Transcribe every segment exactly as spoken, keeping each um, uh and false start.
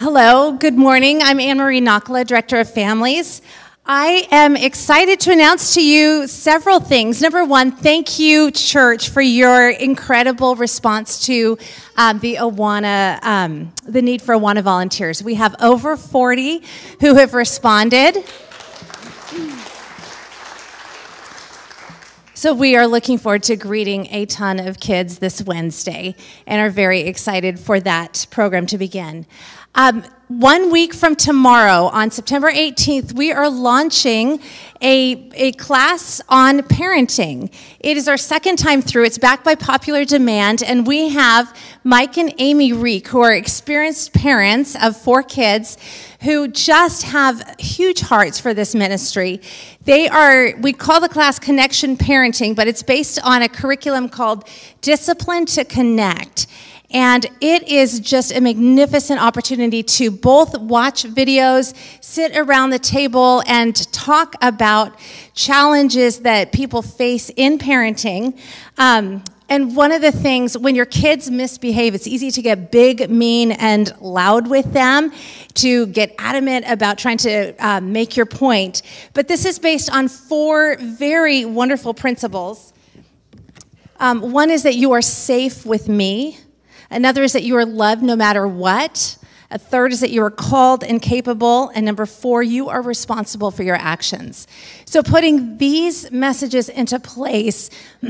Hello, good morning. I'm Anne-Marie Nakala, Director of Families. I am excited to announce to you several things. Number one, thank you, church, for your incredible response to um, the Awana, um, the need for Awana volunteers. We have over forty who have responded. So we are looking forward to greeting a ton of kids this Wednesday and are very excited for that program to begin. Um, one week from tomorrow, on September eighteenth, we are launching a, a class on parenting. It is our second time through. It's backed by popular demand, and we have Mike and Amy Reek, who are experienced parents of four kids who just have huge hearts for this ministry. They are, we call the class Connection Parenting, but it's based on a curriculum called Discipline to Connect. And it is just a magnificent opportunity to both watch videos, sit around the table, and talk about challenges that people face in parenting. Um, and one of the things, when your kids misbehave, it's easy to get big, mean, and loud with them, to get adamant about trying to uh, make your point. But this is based on four very wonderful principles. Um, one is that you are safe with me. Another is that you are loved no matter what. A third is that you are called and capable. And number four, you are responsible for your actions. So putting these messages into place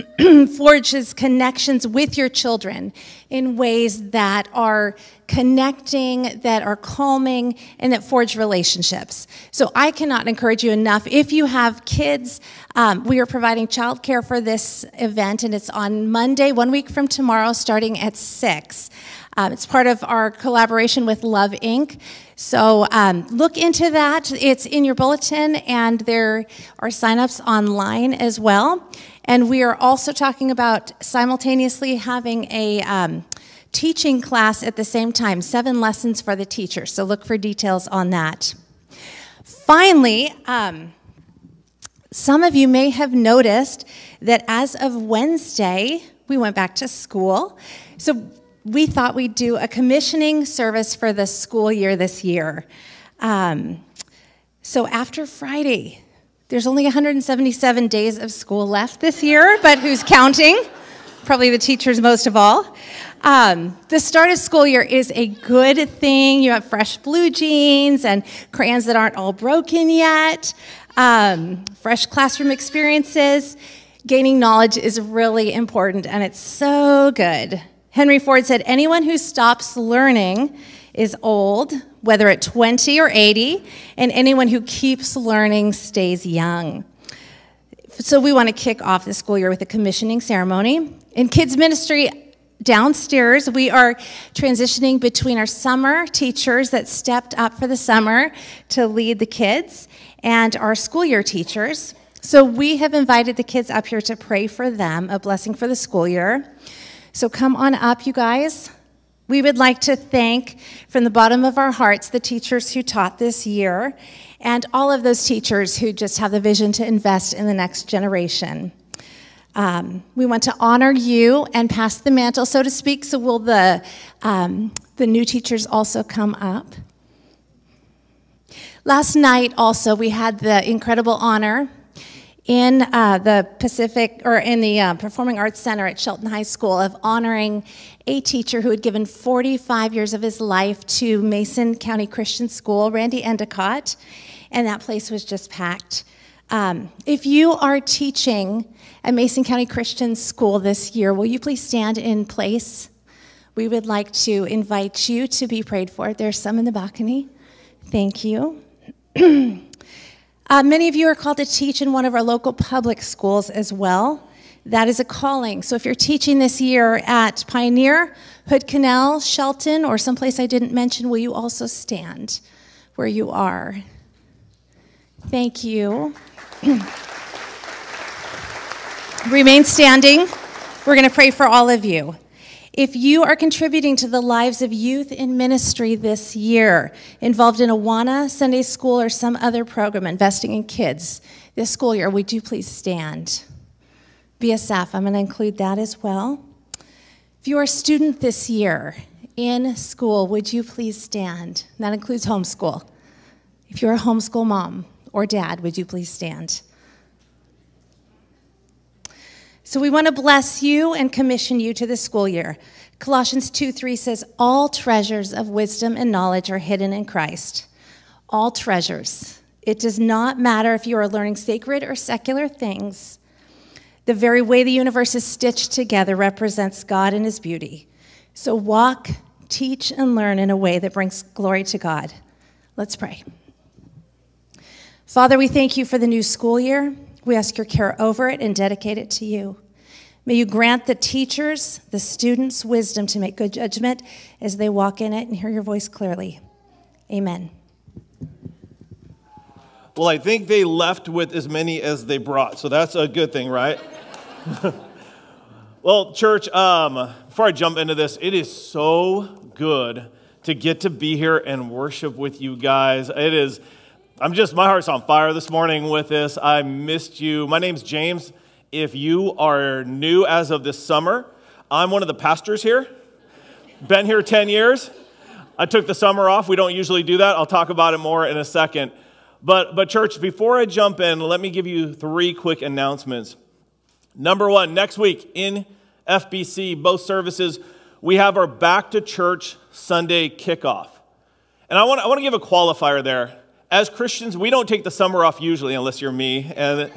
forges connections with your children in ways that are connecting, that are calming, and that forge relationships. So I cannot encourage you enough. If you have kids, um, we are providing childcare for this event, and it's on Monday, one week from tomorrow, starting at six. Um, it's part of our collaboration with Love Incorporated. So um, look into that. It's in your bulletin, and there are signups online as well. And we are also talking about simultaneously having a um, teaching class at the same time, seven lessons for the teacher. So look for details on that. Finally, um, some of you may have noticed that as of Wednesday, we went back to school. So we thought we'd do a commissioning service for the school year this year. Um, so after Friday, there's only one hundred seventy-seven days of school left this year, but who's counting? Probably the teachers most of all. Um, the start of school year is a good thing. You have fresh blue jeans and crayons that aren't all broken yet, um, fresh classroom experiences. Gaining knowledge is really important, and it's so good. Henry Ford said, anyone who stops learning is old, whether at twenty or eighty, and anyone who keeps learning stays young. So we want to kick off the school year with a commissioning ceremony. In kids ministry downstairs, we are transitioning between our summer teachers that stepped up for the summer to lead the kids and our school year teachers. So we have invited the kids up here to pray for them, a blessing for the school year. So come on up, you guys. We would like to thank, from the bottom of our hearts, the teachers who taught this year and all of those teachers who just have the vision to invest in the next generation. Um, we want to honor you and pass the mantle, so to speak. So will the, um, the new teachers also come up? Last night also, we had the incredible honor in uh, the Pacific, or in the uh, Performing Arts Center at Shelton High School, of honoring a teacher who had given forty-five years of his life to Mason County Christian School, Randy Endicott, and that place was just packed. Um, if you are teaching at Mason County Christian School this year, will you please stand in place? We would like to invite you to be prayed for. There's some in the balcony. Thank you. Uh, many of you are called to teach in one of our local public schools as well. That is a calling. So if you're teaching this year at Pioneer, Hood Canal, Shelton, or someplace I didn't mention, will you also stand where you are? Thank you. Remain standing. We're going to pray for all of you. If you are contributing to the lives of youth in ministry this year, involved in Awana, Sunday school, or some other program investing in kids this school year, would you please stand? B S F, I'm going to include that as well. If you are a student this year in school, would you please stand? And that includes homeschool. If you're a homeschool mom or dad, would you please stand? So we want to bless you and commission you to this school year. Colossians two three says, all treasures of wisdom and knowledge are hidden in Christ. All treasures. It does not matter if you are learning sacred or secular things. The very way the universe is stitched together represents God and his beauty. So walk, teach, and learn in a way that brings glory to God. Let's pray. Father, we thank you for the new school year. We ask your care over it and dedicate it to you. May you grant the teachers, the students, wisdom to make good judgment as they walk in it and hear your voice clearly. Amen. Well, I think they left with as many as they brought, so that's a good thing, right? Well, church, um, before I jump into this, it is so good to get to be here and worship with you guys. It is, I'm just, my heart's on fire this morning with this. I missed you. My name's James. If you are new as of this summer, I'm one of the pastors here. Been here ten years. I took the summer off. We don't usually do that. I'll talk about it more in a second. But, but church, before I jump in, let me give you three quick announcements. Number one, next week in F B C, both services, we have our Back to Church Sunday kickoff. And I want, I want to give a qualifier there. As Christians, we don't take the summer off usually, unless you're me. And,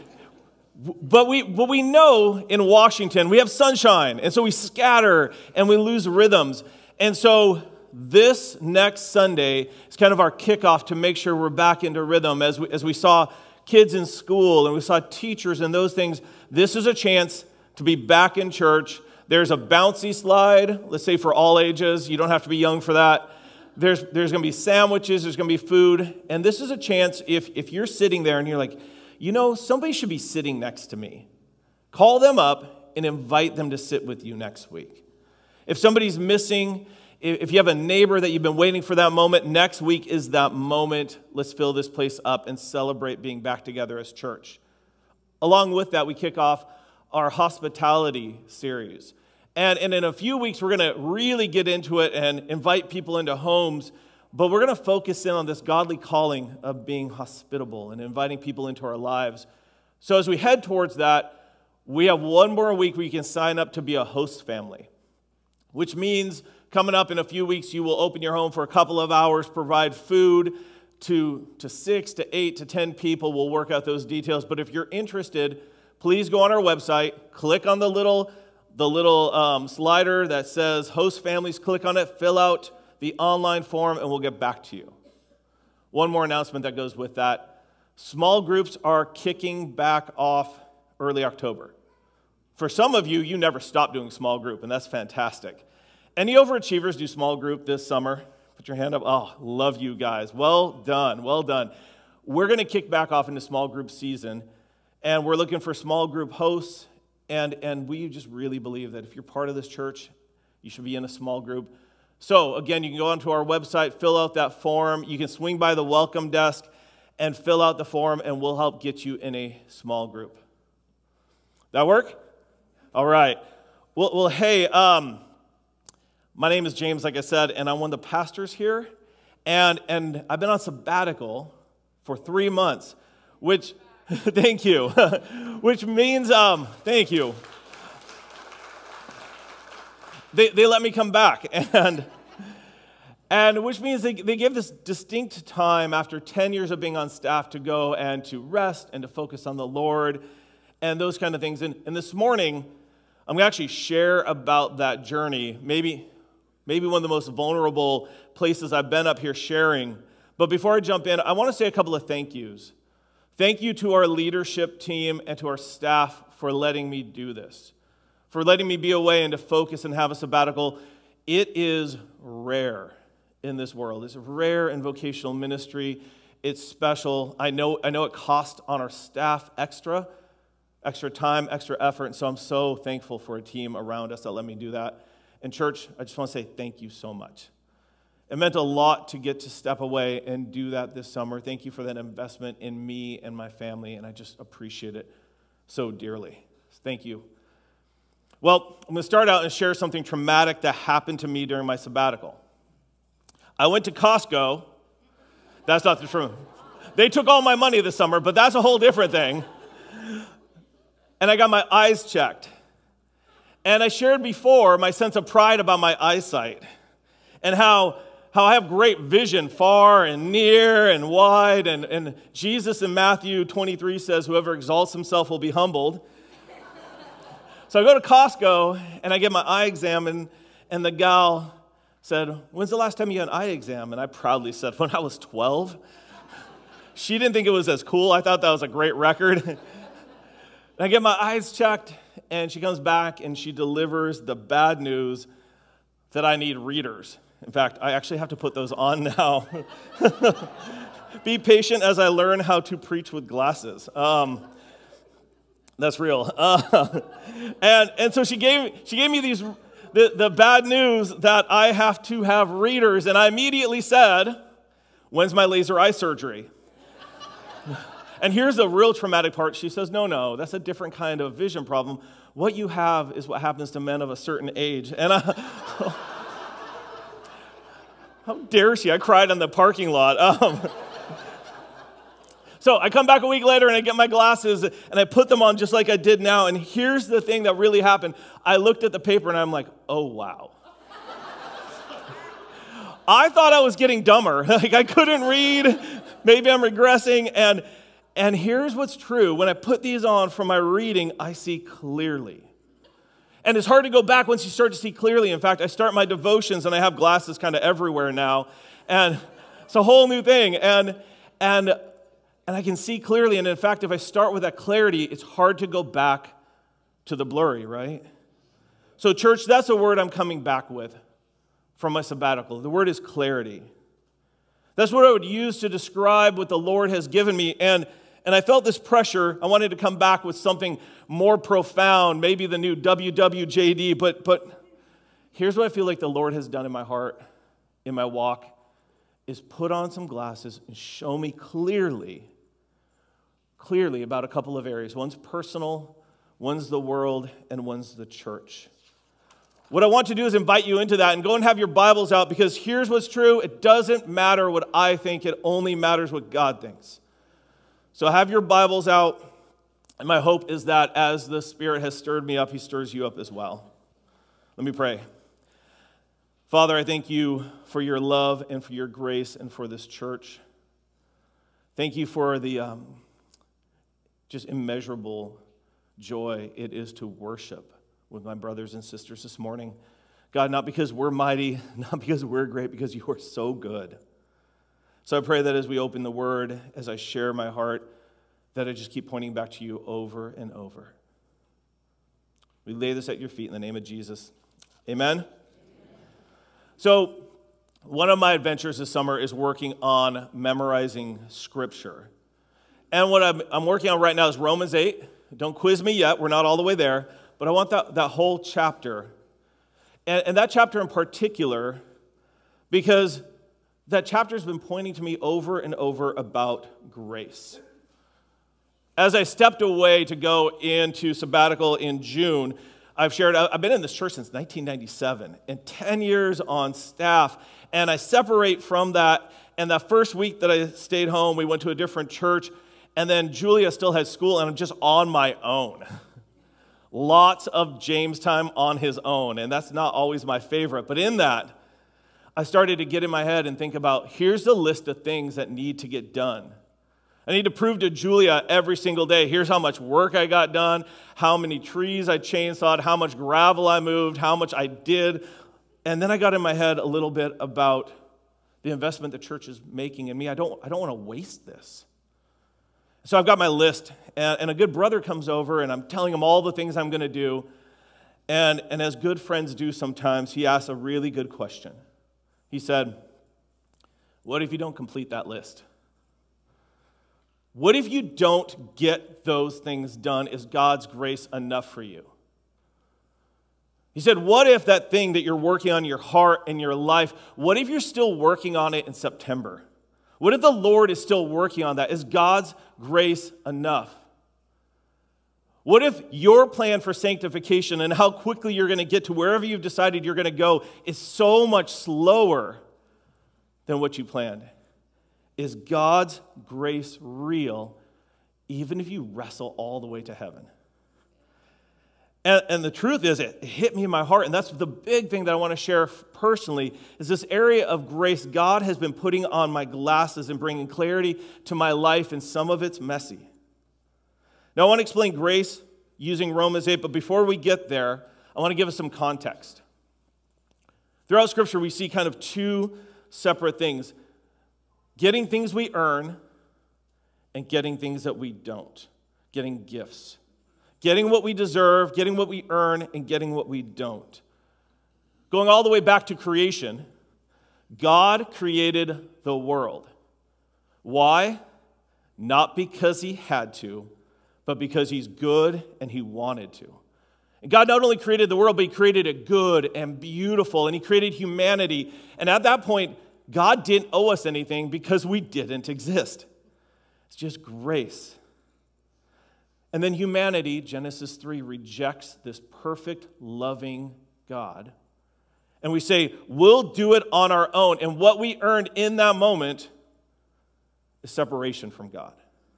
but we, but we know in Washington, we have sunshine. And so we scatter and we lose rhythms. And so this next Sunday is kind of our kickoff to make sure we're back into rhythm. As we, as we saw kids in school and we saw teachers and those things, this is a chance to be back in church. There's a bouncy slide, let's say for all ages. You don't have to be young for that. There's, there's going to be sandwiches, there's going to be food. And this is a chance, if, if you're sitting there and you're like, you know, somebody should be sitting next to me. Call them up and invite them to sit with you next week. If somebody's missing, if you have a neighbor that you've been waiting for that moment, next week is that moment. Let's fill this place up and celebrate being back together as church. Along with that, we kick off our hospitality series. And, and in a few weeks, we're going to really get into it and invite people into homes. But we're going to focus in on this godly calling of being hospitable and inviting people into our lives. So as we head towards that, we have one more week where you can sign up to be a host family, which means coming up in a few weeks, you will open your home for a couple of hours, provide food to, to six to eight to ten people. We'll work out those details. But if you're interested, please go on our website, click on the little, the little um, slider that says host families, click on it, fill out the online form, and we'll get back to you. One more announcement that goes with that. Small groups are kicking back off early October. For some of you, you never stop doing small group, and that's fantastic. Any overachievers do small group this summer? Put your hand up. Oh, love you guys. Well done, well done. We're going to kick back off into small group season, and we're looking for small group hosts, and, and we just really believe that if you're part of this church, you should be in a small group. So, again, you can go onto our website, fill out that form. You can swing by the welcome desk and fill out the form, and we'll help get you in a small group. That work? All right. Well, well hey, um... my name is James, like I said, and I'm one of the pastors here. And, and I've been on sabbatical for three months, which, thank you, which means, um, thank you. They, they let me come back, and, and which means they, they give this distinct time after ten years of being on staff to go and to rest and to focus on the Lord and those kind of things. And, and this morning, I'm going to actually share about that journey, maybe... Maybe one of the most vulnerable places I've been up here sharing. But before I jump in, I want to say a couple of thank yous. Thank you to our leadership team and to our staff for letting me do this, for letting me be away and to focus and have a sabbatical. It is rare in this world. It's rare in vocational ministry. It's special. I know, I know it costs on our staff extra, extra time, extra effort, and so I'm so thankful for a team around us that let me do that. And church, I just want to say thank you so much. It meant a lot to get to step away and do that this summer. Thank you for that investment in me and my family, and I just appreciate it so dearly. Thank you. Well, I'm going to start out and share something traumatic that happened to me during my sabbatical. I went to Costco. That's not the truth. They took all my money this summer, but that's a whole different thing. And I got my eyes checked. And I shared before my sense of pride about my eyesight and how, how I have great vision far and near and wide. And, and Jesus in Matthew twenty-three says, whoever exalts himself will be humbled. So I go to Costco and I get my eye exam, and, and the gal said, when's the last time you had an eye exam? And I proudly said, when I was twelve. She didn't think it was as cool. I thought that was a great record. And I get my eyes checked, and she comes back and she delivers the bad news that I need readers. In fact, I actually have to put those on now. Be patient as I learn how to preach with glasses. Um, that's real. Uh, and and so she gave she gave me these the, the bad news that I have to have readers, and I immediately said, when's my laser eye surgery? And here's the real traumatic part. She says, no, no, that's a different kind of vision problem. What you have is what happens to men of a certain age. And I, how dare she? I cried in the parking lot. Um, so I come back a week later and I get my glasses and I put them on just like I did now. And here's the thing that really happened. I looked at the paper and I'm like, oh, wow. I thought I was getting dumber. Like I couldn't read. Maybe I'm regressing. And And here's what's true. When I put these on for my reading, I see clearly. And it's hard to go back once you start to see clearly. In fact, I start my devotions, and I have glasses kind of everywhere now. And it's a whole new thing. And, and, and I can see clearly. And in fact, if I start with that clarity, it's hard to go back to the blurry, right? So church, that's a word I'm coming back with from my sabbatical. The word is clarity. That's what I would use to describe what the Lord has given me. And And I felt this pressure. I wanted to come back with something more profound, maybe the new W W J D, but, but here's what I feel like the Lord has done in my heart, in my walk, is put on some glasses and show me clearly, clearly about a couple of areas. One's personal, one's the world, and one's the church. What I want to do is invite you into that and go and have your Bibles out, because here's what's true. It doesn't matter what I think. It only matters what God thinks. So have your Bibles out, and my hope is that as the Spirit has stirred me up, He stirs you up as well. Let me pray. Father, I thank you for your love and for your grace and for this church. Thank you for the um, just immeasurable joy it is to worship with my brothers and sisters this morning. God, not because we're mighty, not because we're great, because you are so good. So I pray that as we open the Word, as I share my heart, that I just keep pointing back to you over and over. We lay this at your feet in the name of Jesus. Amen? Amen. So one of my adventures this summer is working on memorizing Scripture. And what I'm, I'm working on right now is Romans eight. Don't quiz me yet. We're not all the way there. But I want that, that whole chapter. And, and that chapter in particular, because that chapter has been pointing to me over and over about grace. As I stepped away to go into sabbatical in June, I've shared, I've been in this church since nineteen ninety-seven, and ten years on staff, and I separate from that, and that first week that I stayed home, we went to a different church, and then Julia still had school, and I'm just on my own. Lots of James time on his own, and that's not always my favorite, but in that, I started to get in my head and think about, here's the list of things that need to get done. I need to prove to Julia every single day, here's how much work I got done, how many trees I chainsawed, how much gravel I moved, how much I did. And then I got in my head a little bit about the investment the church is making in me. I don't, I don't want to waste this. So I've got my list, and, and a good brother comes over, and I'm telling him all the things I'm going to do. And, and as good friends do sometimes, he asks a really good question. He said, what if you don't complete that list? What if you don't get those things done? Is God's grace enough for you? He said, what if that thing that you're working on in your heart and your life, what if you're still working on it in September? What if the Lord is still working on that? Is God's grace enough? What if your plan for sanctification and how quickly you're going to get to wherever you've decided you're going to go is so much slower than what you planned? Is God's grace real, even if you wrestle all the way to heaven? And, and the truth is, it hit me in my heart, and that's the big thing that I want to share personally, is this area of grace God has been putting on my glasses and bringing clarity to my life, and some of it's messy. Now, I want to explain grace using Romans eight, but before we get there, I want to give us some context. Throughout Scripture, we see kind of two separate things. Getting things we earn and getting things that we don't. Getting gifts. Getting what we deserve, getting what we earn, and getting what we don't. Going all the way back to creation, God created the world. Why? Not because he had to, but because he's good and he wanted to. And God not only created the world, but he created it good and beautiful, and he created humanity. And at that point, God didn't owe us anything because we didn't exist. It's just grace. And then humanity, Genesis three, rejects this perfect, loving God. And we say, we'll do it on our own. And what we earned in that moment is separation from God.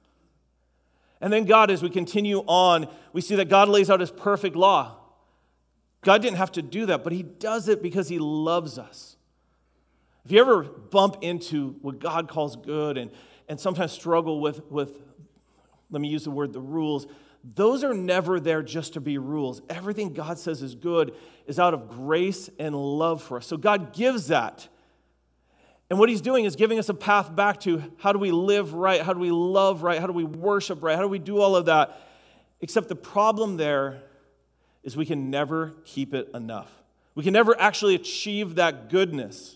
And then God, as we continue on, we see that God lays out his perfect law. God didn't have to do that, but he does it because he loves us. If you ever bump into what God calls good and, and sometimes struggle with, with, let me use the word, the rules, those are never there just to be rules. Everything God says is good is out of grace and love for us. So God gives that. And what he's doing is giving us a path back to how do we live right, how do we love right, how do we worship right, how do we do all of that. Except the problem there is we can never keep it enough. We can never actually achieve that goodness.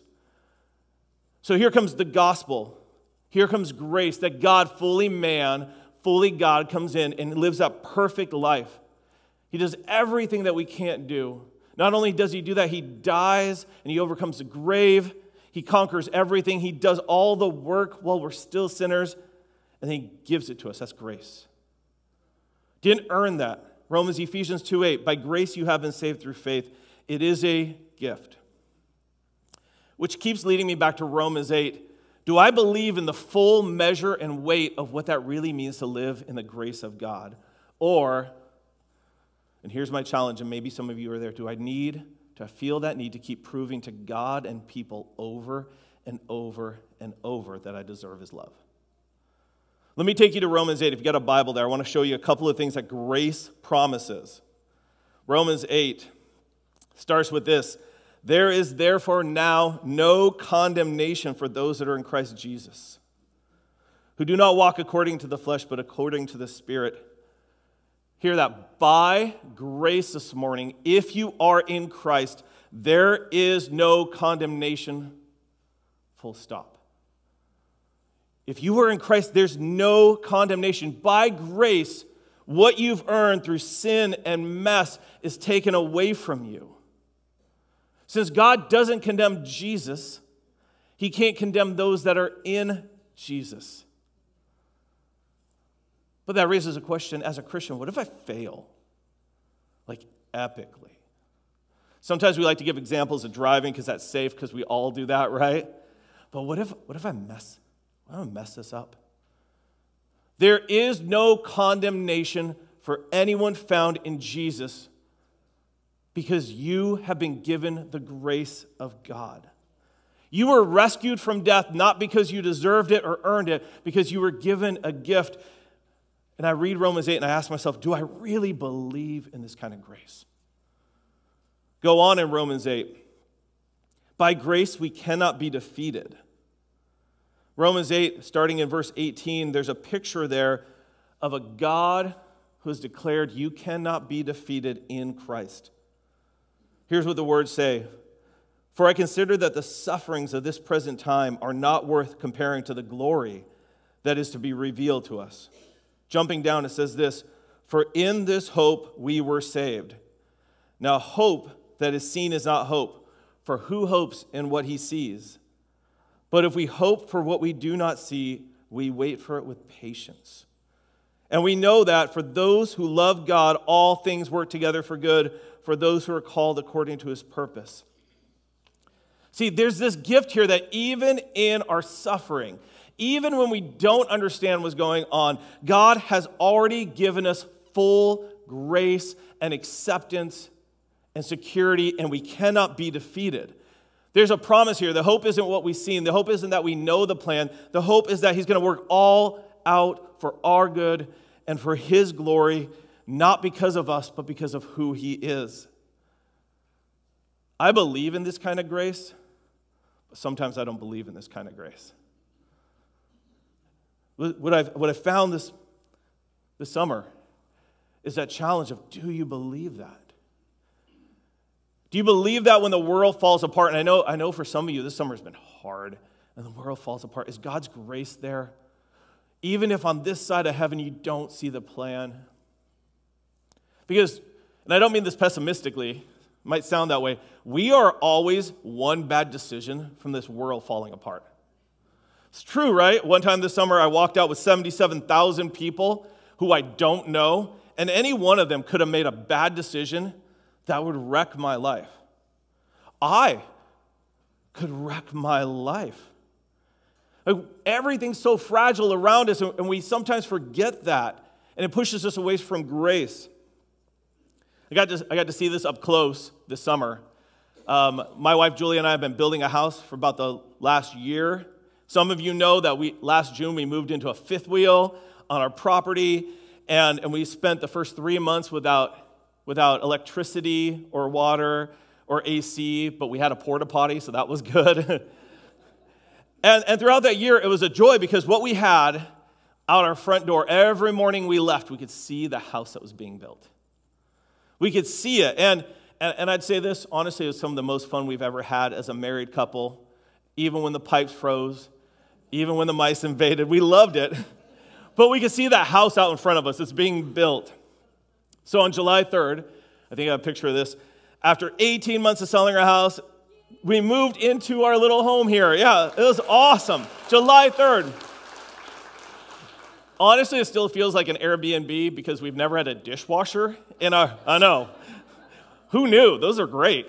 So here comes the gospel. Here comes grace, that God, fully man, fully God, comes in and lives that perfect life. He does everything that we can't do. Not only does he do that, he dies and he overcomes the grave. He conquers everything. He does all the work while we're still sinners, and then he gives it to us. That's grace. Didn't earn that. Romans, Ephesians two eight, by grace you have been saved through faith. It is a gift. Which keeps leading me back to Romans eight. Do I believe in the full measure and weight of what that really means to live in the grace of God? Or, and here's my challenge, and maybe some of you are there, do I need to feel that need to keep proving to God and people over and over and over that I deserve his love? Let me take you to Romans eight. If you got a Bible there, I want to show you a couple of things that grace promises. Romans eight starts with this. There is therefore now no condemnation for those that are in Christ Jesus, who do not walk according to the flesh, but according to the Spirit. Hear that. By grace this morning, if you are in Christ, there is no condemnation, full stop. If you are in Christ, there's no condemnation. By grace, what you've earned through sin and mess is taken away from you. Since God doesn't condemn Jesus, he can't condemn those that are in Jesus. But that raises a question, as a Christian, what if I fail? Like, epically. Sometimes we like to give examples of driving because that's safe, because we all do that, right? But what if, what if I mess, what if I mess this up? There is no condemnation for anyone found in Jesus because you have been given the grace of God. You were rescued from death not because you deserved it or earned it, because you were given a gift. And I read Romans eight and I ask myself, do I really believe in this kind of grace? Go on in Romans eight. By grace we cannot be defeated. Romans eight, starting in verse eighteen, there's a picture there of a God who has declared you cannot be defeated in Christ. Here's what the words say. For I consider that the sufferings of this present time are not worth comparing to the glory that is to be revealed to us. Jumping down, it says this, for in this hope we were saved. Now hope that is seen is not hope, for who hopes in what he sees? But if we hope for what we do not see, we wait for it with patience. And we know that for those who love God, all things work together for good, for those who are called according to his purpose. See, there's this gift here that even in our suffering, even when we don't understand what's going on, God has already given us full grace and acceptance and security, and we cannot be defeated. There's a promise here. The hope isn't what we've seen. The hope isn't that we know the plan. The hope is that he's going to work all out for our good and for his glory, not because of us, but because of who he is. I believe in this kind of grace, but sometimes I don't believe in this kind of grace. What I've, what I found this, this summer is that challenge of, do you believe that? Do you believe that when the world falls apart? And I know, I know for some of you, this summer has been hard, and the world falls apart. Is God's grace there? Even if on this side of heaven you don't see the plan? Because, and I don't mean this pessimistically, it might sound that way, we are always one bad decision from this world falling apart. It's true, right? One time this summer I walked out with seventy-seven thousand people who I don't know, and any one of them could have made a bad decision that would wreck my life. I could wreck my life. Like, everything's so fragile around us, and we sometimes forget that, and it pushes us away from grace. I got to, I got to see this up close this summer. Um, my wife Julie and I have been building a house for about the last year. Some of you know that we last June we moved into a fifth wheel on our property, and, and we spent the first three months without without electricity or water or A C, but we had a porta potty, so that was good. and, and throughout that year, it was a joy because what we had out our front door, every morning we left, we could see the house that was being built. We could see it. And, and, and I'd say this, honestly, it was some of the most fun we've ever had as a married couple, even when the pipes froze, even when the mice invaded. We loved it. But we could see that house out in front of us. It's being built. So on July third, I think I have a picture of this, after eighteen months of selling our house, we moved into our little home here. Yeah, it was awesome. July third. Honestly, it still feels like an Airbnb because we've never had a dishwasher in our, I know. Who knew? Those are great.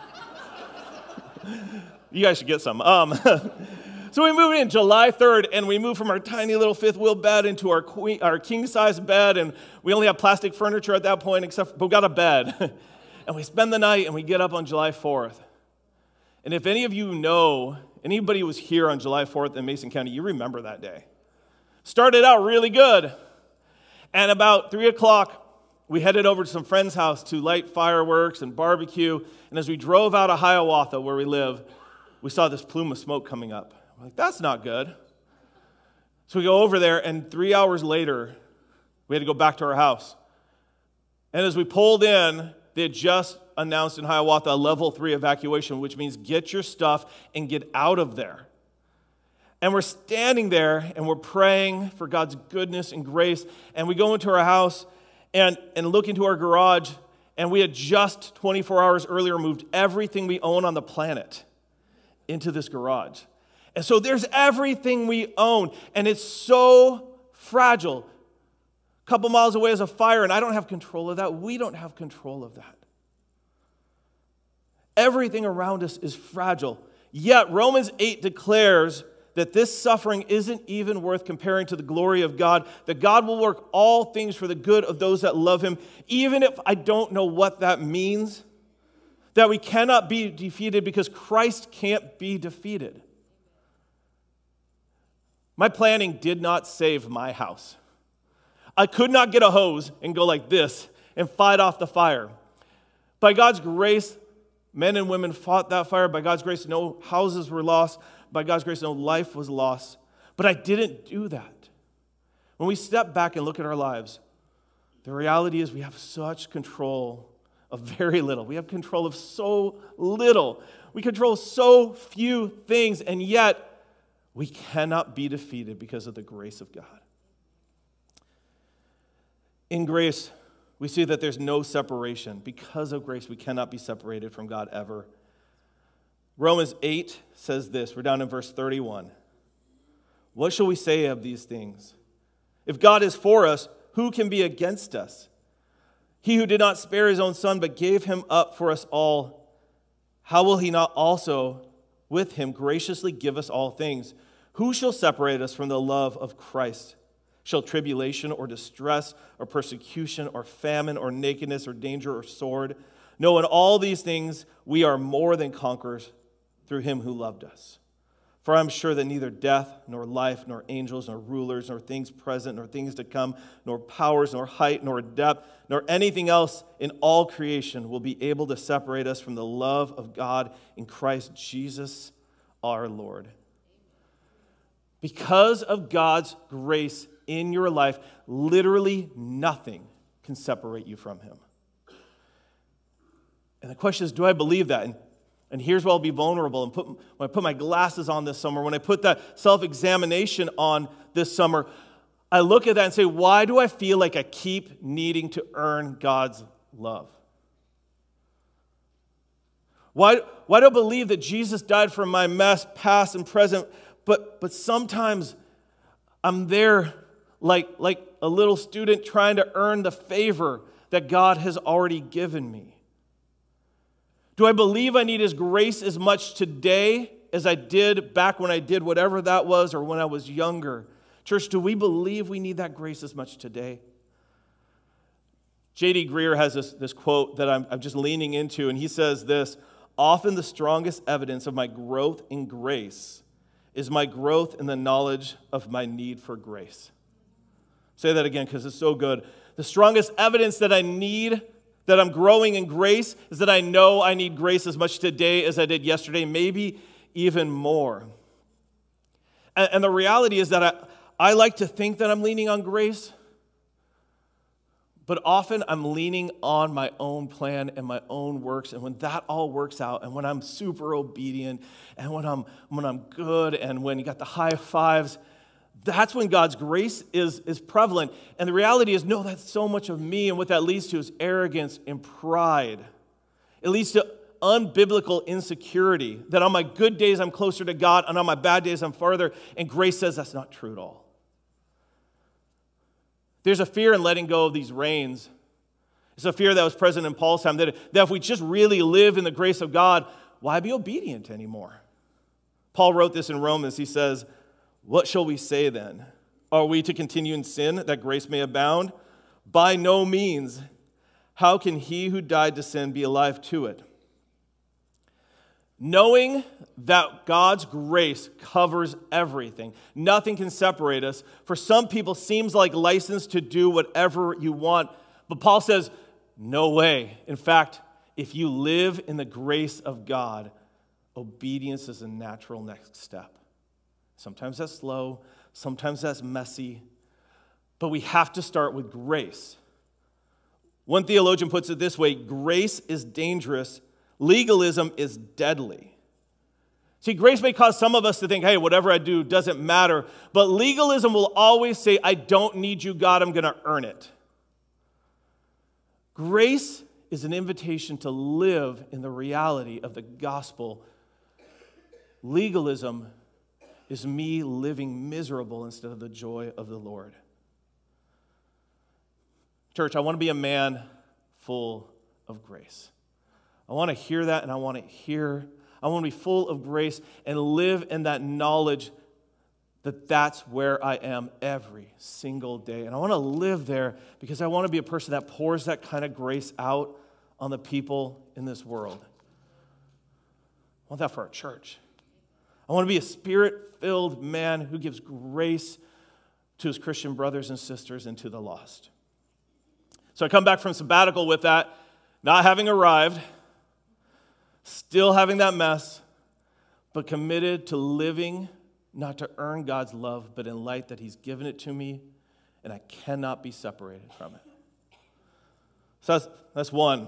You guys should get some. Um, So we moved in July third, and we moved from our tiny little fifth wheel bed into our queen, our king-size bed, and we only have plastic furniture at that point, except but we got a bed. And we spend the night, and we get up on July fourth. And if any of you know, anybody who was here on July fourth in Mason County, you remember that day. Started out really good. And about three o'clock, we headed over to some friend's house to light fireworks and barbecue. And as we drove out of Hiawatha, where we live, we saw this plume of smoke coming up. I'm like, that's not good. So we go over there, and three hours later, we had to go back to our house. And as we pulled in, they had just announced in Hiawatha a level three evacuation, which means get your stuff and get out of there. And we're standing there, and we're praying for God's goodness and grace. And we go into our house and, and look into our garage, and we had just twenty-four hours earlier moved everything we own on the planet into this garage. And so there's everything we own, and it's so fragile. A couple miles away is a fire, and I don't have control of that. We don't have control of that. Everything around us is fragile. Yet Romans eight declares that this suffering isn't even worth comparing to the glory of God, that God will work all things for the good of those that love him, even if I don't know what that means, that we cannot be defeated because Christ can't be defeated. My planning did not save my house. I could not get a hose and go like this and fight off the fire. By God's grace, men and women fought that fire. By God's grace, no houses were lost. By God's grace, no life was lost. But I didn't do that. When we step back and look at our lives, the reality is we have such control of very little. We have control of so little. We control so few things, and yet we cannot be defeated because of the grace of God. In grace, we see that there's no separation. Because of grace, we cannot be separated from God ever. Romans eight says this. We're down in verse thirty-one. What shall we say of these things? If God is for us, who can be against us? He who did not spare his own son, but gave him up for us all, how will he not also with him graciously give us all things? Who shall separate us from the love of Christ? Shall tribulation or distress or persecution or famine or nakedness or danger or sword? No, in all these things we are more than conquerors through him who loved us. For I am sure that neither death, nor life, nor angels, nor rulers, nor things present, nor things to come, nor powers, nor height, nor depth, nor anything else in all creation will be able to separate us from the love of God in Christ Jesus our Lord. Because of God's grace in your life, literally nothing can separate you from him. And the question is, do I believe that? And, and here's where I'll be vulnerable. And put, when I put my glasses on this summer, when I put that self-examination on this summer, I look at that and say, why do I feel like I keep needing to earn God's love? Why, why do I believe that Jesus died for my mess, past and present, but, but sometimes I'm there like, like a little student trying to earn the favor that God has already given me? Do I believe I need his grace as much today as I did back when I did whatever that was or when I was younger? Church, do we believe we need that grace as much today? J D Greear has this, this quote that I'm, I'm just leaning into, and he says this: often the strongest evidence of my growth in grace is my growth in the knowledge of my need for grace. Say that again because it's so good. The strongest evidence that I need, that I'm growing in grace, is that I know I need grace as much today as I did yesterday, maybe even more. And, and the reality is that I, I like to think that I'm leaning on grace, but often I'm leaning on my own plan and my own works. And when that all works out, and when I'm super obedient, and when I'm when I'm good, and when you got the high fives, that's when God's grace is, is prevalent. And the reality is, no, that's so much of me, and what that leads to is arrogance and pride. It leads to unbiblical insecurity, that on my good days I'm closer to God, and on my bad days I'm farther, and grace says that's not true at all. There's a fear in letting go of these reins. It's a fear that was present in Paul's time, that, that if we just really live in the grace of God, why be obedient anymore? Paul wrote this in Romans. He says, what shall we say then? Are we to continue in sin that grace may abound? By no means. How can he who died to sin be alive to it? Knowing that God's grace covers everything, nothing can separate us. For some people, seems like license to do whatever you want. But Paul says, no way. In fact, if you live in the grace of God, obedience is a natural next step. Sometimes that's slow, sometimes that's messy, but we have to start with grace. One theologian puts it this way: grace is dangerous, legalism is deadly. See, grace may cause some of us to think, hey, whatever I do doesn't matter, but legalism will always say, I don't need you, God, I'm going to earn it. Grace is an invitation to live in the reality of the gospel. Legalism is me living miserable instead of the joy of the Lord. Church, I want to be a man full of grace. I want to hear that, and I want to hear, I want to be full of grace and live in that knowledge that that's where I am every single day. And I want to live there because I want to be a person that pours that kind of grace out on the people in this world. I want that for our church. I want to be a spirit-filled man who gives grace to his Christian brothers and sisters and to the lost. So I come back from sabbatical with that, not having arrived, still having that mess, but committed to living not to earn God's love, but in light that he's given it to me, and I cannot be separated from it. So that's, that's one.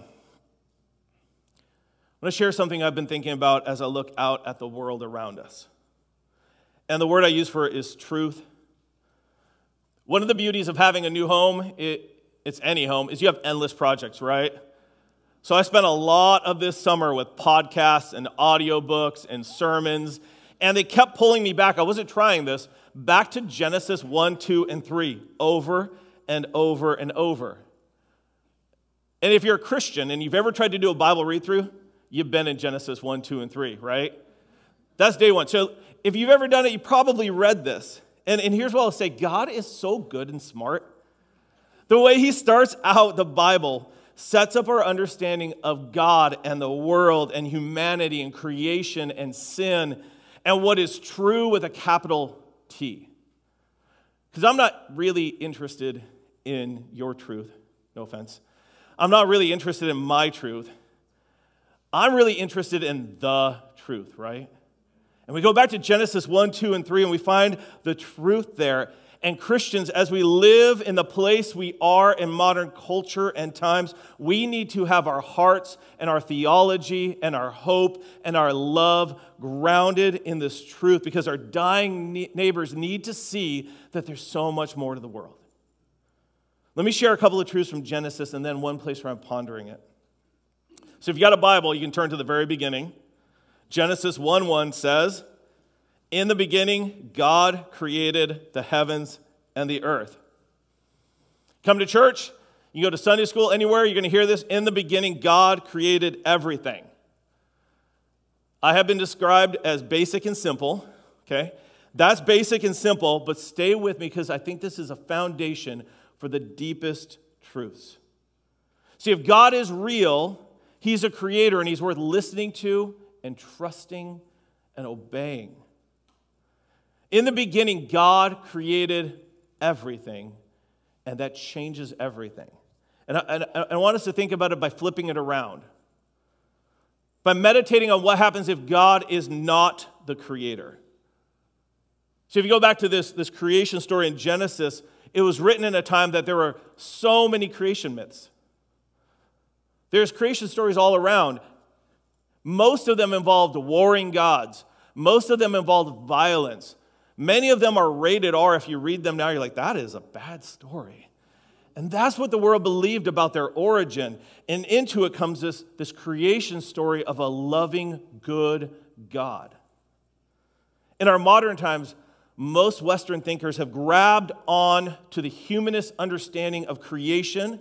I want to share something I've been thinking about as I look out at the world around us. And the word I use for it is truth. One of the beauties of having a new home, it, it's any home, is you have endless projects, right? So I spent a lot of this summer with podcasts and audiobooks and sermons, and they kept pulling me back. I wasn't trying this, back to Genesis one, two, and three over and over and over. And if you're a Christian and you've ever tried to do a Bible read-through, you've been in Genesis one, two, and three, right? That's day one. So if you've ever done it, you probably read this. And, and here's what I'll say. God is so good and smart. The way he starts out the Bible sets up our understanding of God and the world and humanity and creation and sin and what is true with a capital T. Because I'm not really interested in your truth. No offense. I'm not really interested in my truth. I'm really interested in the truth, right? And we go back to Genesis one, two, and three, and we find the truth there. And Christians, as we live in the place we are in modern culture and times, we need to have our hearts and our theology and our hope and our love grounded in this truth, because our dying neighbors need to see that there's so much more to the world. Let me share a couple of truths from Genesis and then one place where I'm pondering it. So if you got a Bible, you can turn to the very beginning. Genesis one one says, "In the beginning, God created the heavens and the earth." Come to church, you go to Sunday school, anywhere, you're going to hear this. In the beginning, God created everything. I have been described as basic and simple, okay? That's basic and simple, but stay with me because I think this is a foundation for the deepest truths. See, if God is real, he's a creator and he's worth listening to and trusting and obeying. In the beginning, God created everything, and that changes everything. And I, and I want us to think about it by flipping it around, by meditating on what happens if God is not the creator. So if you go back to this, this creation story in Genesis, it was written in a time that there were so many creation myths. There's creation stories all around. Most of them involved warring gods. Most of them involved violence. Many of them are rated R. If you read them now, you're like, that is a bad story. And that's what the world believed about their origin. And into it comes this, this creation story of a loving, good God. In our modern times, most Western thinkers have grabbed on to the humanist understanding of creation.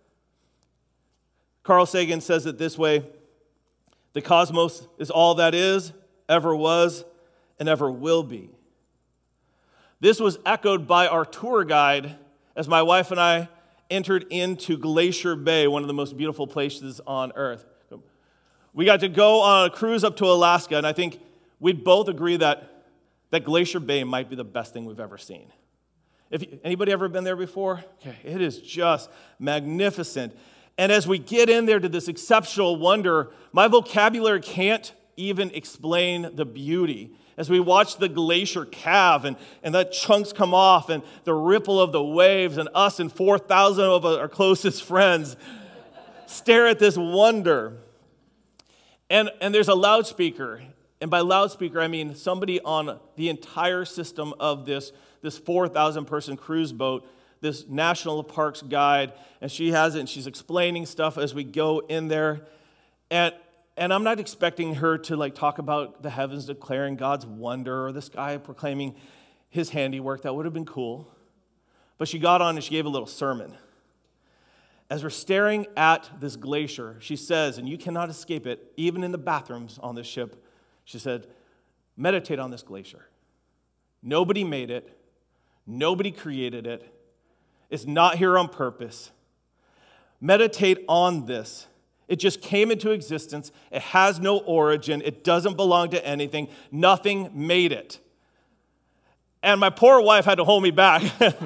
Carl Sagan says it this way: the cosmos is all that is, ever was, and ever will be. This was echoed by our tour guide as my wife and I entered into Glacier Bay, one of the most beautiful places on earth. We got to go on a cruise up to Alaska, and I think we'd both agree that, that Glacier Bay might be the best thing we've ever seen. If anybody ever been there before? Okay, it is just magnificent. And as we get in there to this exceptional wonder, my vocabulary can't even explain the beauty. As we watch the glacier calve and, and the chunks come off and the ripple of the waves and us and four thousand of our closest friends stare at this wonder. And, and there's a loudspeaker. And by loudspeaker, I mean somebody on the entire system of this, this four thousand person cruise boat, this national parks guide, and she has it, and she's explaining stuff as we go in there. And And I'm not expecting her to like talk about the heavens declaring God's wonder or the sky proclaiming his handiwork. That would have been cool. But she got on and she gave a little sermon. As we're staring at this glacier, she says, and you cannot escape it, even in the bathrooms on this ship, she said, meditate on this glacier. Nobody made it. Nobody created it. It's not here on purpose. Meditate on this. It just came into existence. It has no origin. It doesn't belong to anything. Nothing made it. And my poor wife had to hold me back.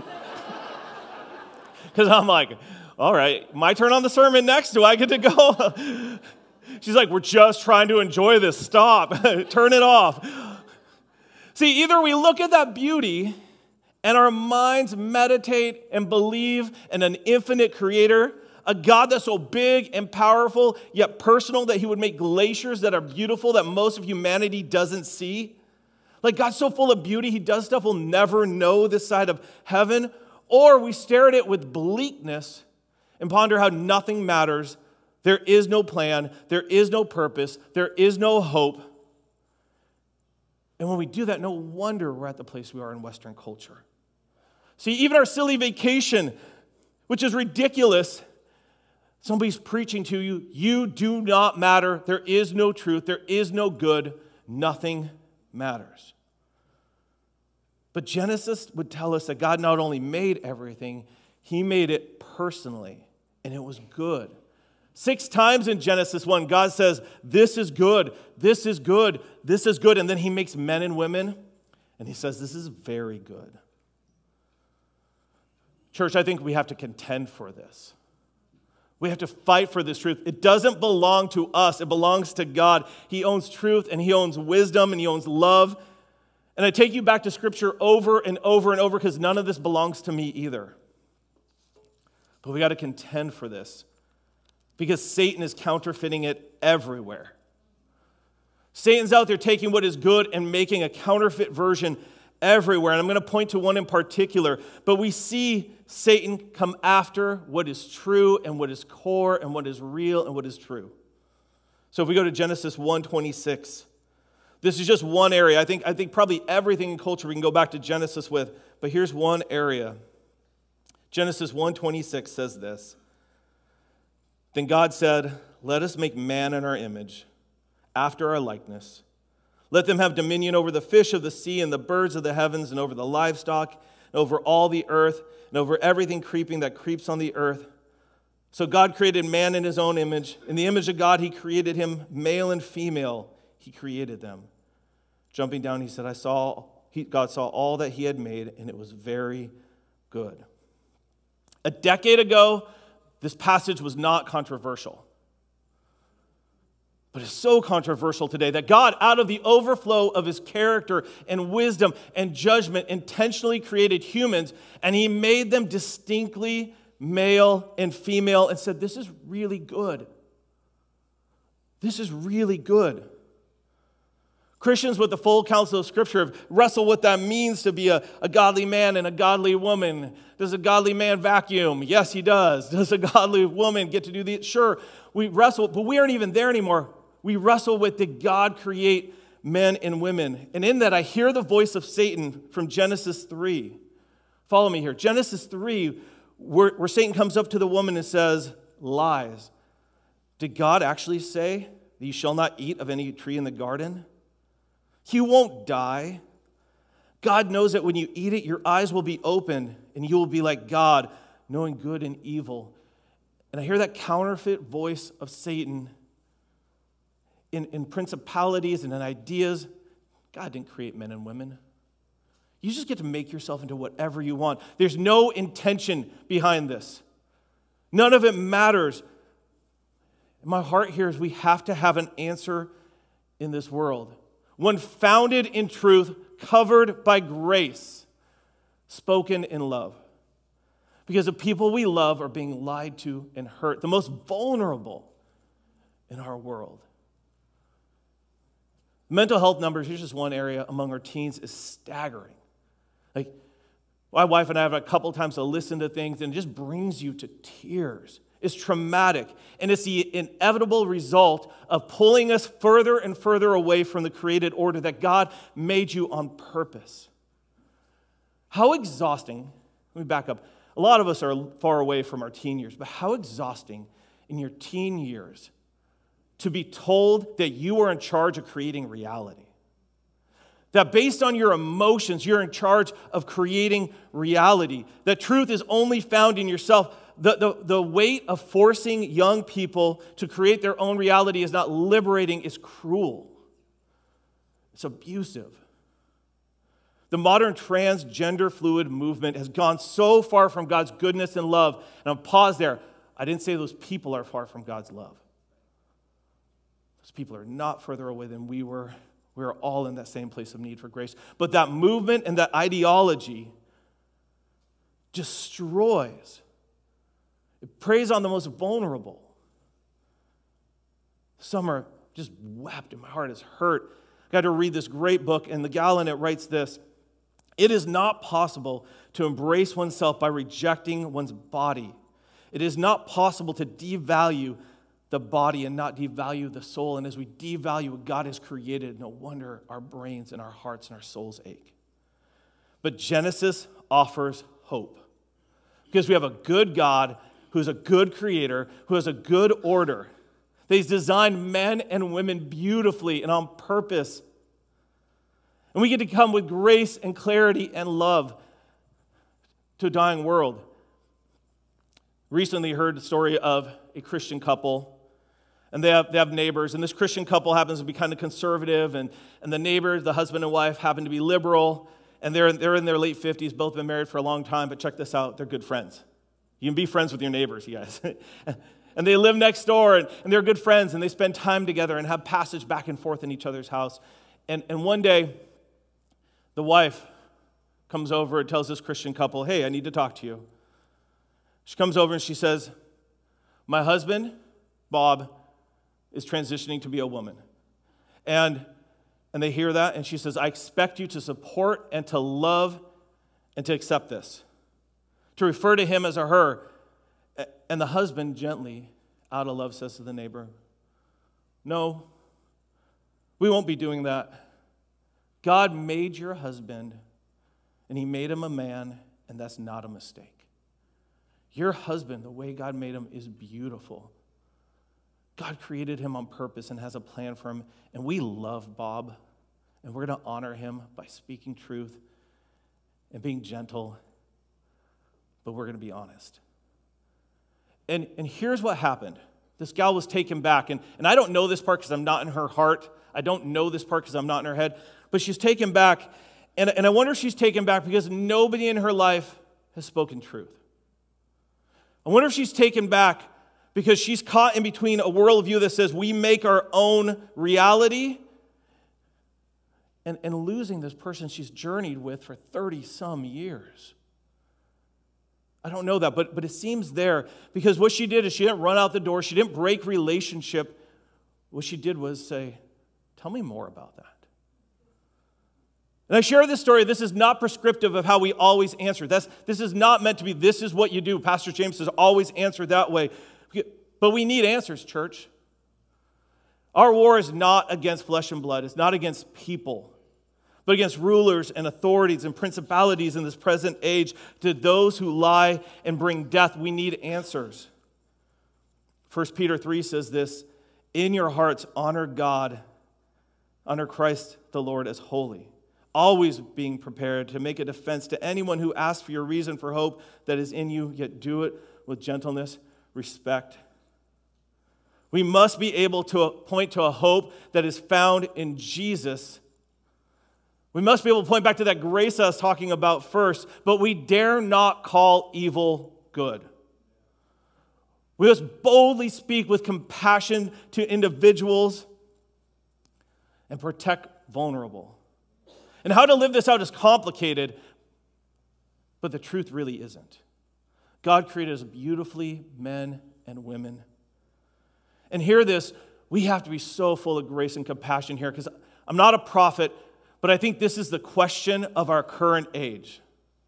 Because I'm like, all right, my turn on the sermon next. Do I get to go? She's like, we're just trying to enjoy this. Stop. Turn it off. See, either we look at that beauty and our minds meditate and believe in an infinite creator, a God that's so big and powerful, yet personal, that he would make glaciers that are beautiful that most of humanity doesn't see. Like God's so full of beauty, he does stuff we'll never know this side of heaven. Or we stare at it with bleakness and ponder how nothing matters. There is no plan. There is no purpose. There is no hope. And when we do that, no wonder we're at the place we are in Western culture. See, even our silly vacation which is ridiculous. Somebody's preaching to you, you do not matter. There is no truth. There is no good. Nothing matters. But Genesis would tell us that God not only made everything, he made it personally, and it was good. Six times in Genesis one, God says, this is good, this is good, this is good, and then he makes men and women, and he says, this is very good. Church, I think we have to contend for this. We have to fight for this truth. It doesn't belong to us. It belongs to God. He owns truth, and he owns wisdom, and he owns love. And I take you back to Scripture over and over and over because none of this belongs to me either. But we got to contend for this because Satan is counterfeiting it everywhere. Satan's out there taking what is good and making a counterfeit version everywhere. And I'm going to point to one in particular. But we see Satan come after what is true and what is core and what is real and what is true. So if we go to Genesis one twenty-six, this is just one area. I think, I think probably everything in culture we can go back to Genesis with, but here's one area. Genesis one twenty-six says this. Then God said, let us make man in our image, after our likeness. Let them have dominion over the fish of the sea and the birds of the heavens and over the livestock and over all the earth and over everything creeping that creeps on the earth. So God created man in his own image. In the image of God, he created him, male and female. He created them. Jumping down, he said, I saw, he, God saw all that he had made, and it was very good. A decade ago, this passage was not controversial. But it's so controversial today that God, out of the overflow of his character and wisdom and judgment, intentionally created humans, and he made them distinctly male and female and said, this is really good. This is really good. Christians with the full counsel of Scripture have wrestled what that means to be a, a godly man and a godly woman. Does a godly man vacuum? Yes, he does. Does a godly woman get to do the? Sure, we wrestle, but we aren't even there anymore. We wrestle with, did God create men and women? And in that, I hear the voice of Satan from Genesis three. Follow me here. Genesis three, where, where Satan comes up to the woman and says, lies. Did God actually say that you shall not eat of any tree in the garden? You won't die. God knows that when you eat it, your eyes will be open and you will be like God, knowing good and evil. And I hear that counterfeit voice of Satan in, in principalities and in ideas. God didn't create men and women. You just get to make yourself into whatever you want. There's no intention behind this. None of it matters. My heart here is we have to have an answer in this world. One founded in truth, covered by grace, spoken in love. Because the people we love are being lied to and hurt, the most vulnerable in our world. Mental health numbers, here's just one area among our teens, is staggering. Like, my wife and I have a couple times to listen to things, and it just brings you to tears. It's traumatic, and it's the inevitable result of pulling us further and further away from the created order that God made you on purpose. How exhausting, let me back up. A lot of us are far away from our teen years, but how exhausting in your teen years to be told that you are in charge of creating reality. That based on your emotions, you're in charge of creating reality. That truth is only found in yourself. The, the, the weight of forcing young people to create their own reality is not liberating, it's cruel. It's abusive. The modern transgender fluid movement has gone so far from God's goodness and love. And I'll pause there. I didn't say those people are far from God's love. Those people are not further away than we were. We are all in that same place of need for grace. But that movement and that ideology destroys. It preys on the most vulnerable. Some are just wept, and my heart is hurt. I got to read this great book, and the gal in it writes this. It is not possible to embrace oneself by rejecting one's body. It is not possible to devalue the body and not devalue the soul. And as we devalue what God has created, no wonder our brains and our hearts and our souls ache. But Genesis offers hope. Because we have a good God who's a good creator, who has a good order. That he's designed men and women beautifully and on purpose. And we get to come with grace and clarity and love to a dying world. Recently heard the story of a Christian couple. And they have, they have neighbors, and this Christian couple happens to be kind of conservative, and, and the neighbors, the husband and wife, happen to be liberal, and they're, they're in their late fifties, both been married for a long time, but check this out, they're good friends. You can be friends with your neighbors, you guys. And they live next door, and, and they're good friends, and they spend time together and have passage back and forth in each other's house. And, and one day, the wife comes over and tells this Christian couple, hey, I need to talk to you. She comes over and she says, my husband, Bob, is transitioning to be a woman. And, and they hear that, and she says, I expect you to support and to love and to accept this. To refer to him as a her. And the husband gently, out of love, says to the neighbor, no, we won't be doing that. God made your husband, and he made him a man, and that's not a mistake. Your husband, the way God made him, is beautiful. God created him on purpose and has a plan for him. And we love Bob. And we're going to honor him by speaking truth and being gentle. But we're going to be honest. And, and here's what happened. This gal was taken back. And, and I don't know this part because I'm not in her heart. I don't know this part because I'm not in her head. But she's taken back. And, and I wonder if she's taken back because nobody in her life has spoken truth. I wonder if she's taken back because she's caught in between a worldview that says we make our own reality and, and losing this person she's journeyed with for thirty-some years. I don't know that, but, but it seems there because what she did is she didn't run out the door. She didn't break relationship. What she did was say, tell me more about that. And I share this story. This is not prescriptive of how we always answer. That's, this is not meant to be, this is what you do. Pastor James says always answer that way. But we need answers, church. Our war is not against flesh and blood. It's not against people, but against rulers and authorities and principalities in this present age. To those who lie and bring death, we need answers. First Peter three says this, in your hearts honor God, honor Christ the Lord as holy, always being prepared to make a defense to anyone who asks for your reason for hope that is in you, yet do it with gentleness, respect. We must be able to point to a hope that is found in Jesus. We must be able to point back to that grace I was talking about first, but we dare not call evil good. We must boldly speak with compassion to individuals and protect vulnerable. And how to live this out is complicated, but the truth really isn't. God created us beautifully, men and women. And hear this, we have to be so full of grace and compassion here, because I'm not a prophet, but I think this is the question of our current age.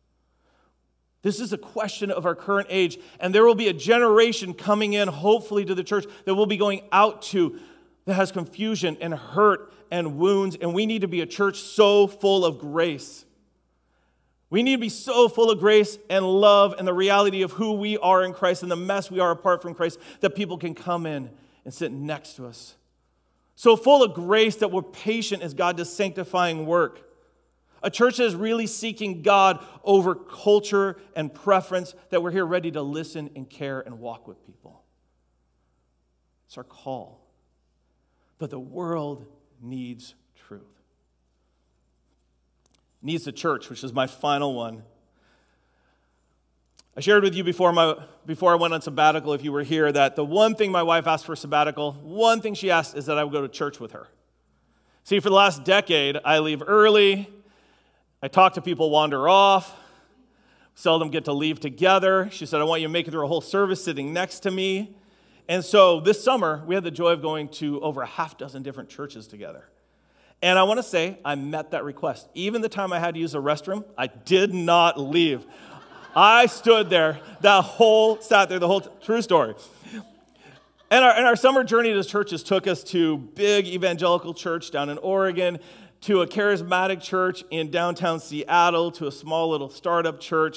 This is a question of our current age, and there will be a generation coming in, hopefully, to the church that we'll be going out to that has confusion and hurt and wounds, and we need to be a church so full of grace. We need to be so full of grace and love and the reality of who we are in Christ and the mess we are apart from Christ that people can come in and sit next to us. So full of grace that we're patient as God does sanctifying work. A church that is really seeking God over culture and preference, that we're here ready to listen and care and walk with people. It's our call. But the world needs truth. Needs the church, which is my final one. I shared with you before my before I went on sabbatical, if you were here, that the one thing my wife asked for sabbatical, one thing she asked is that I would go to church with her. See, for the last decade, I leave early, I talk to people, wander off, seldom get to leave together. She said, I want you to make it through a whole service sitting next to me. And so this summer, we had the joy of going to over a half dozen different churches together. And I want to say I met that request. Even the time I had to use a restroom, I did not leave. I stood there, that whole, sat there, the whole, true story. And our, and our summer journey to churches took us to big evangelical church down in Oregon, to a charismatic church in downtown Seattle, to a small little startup church,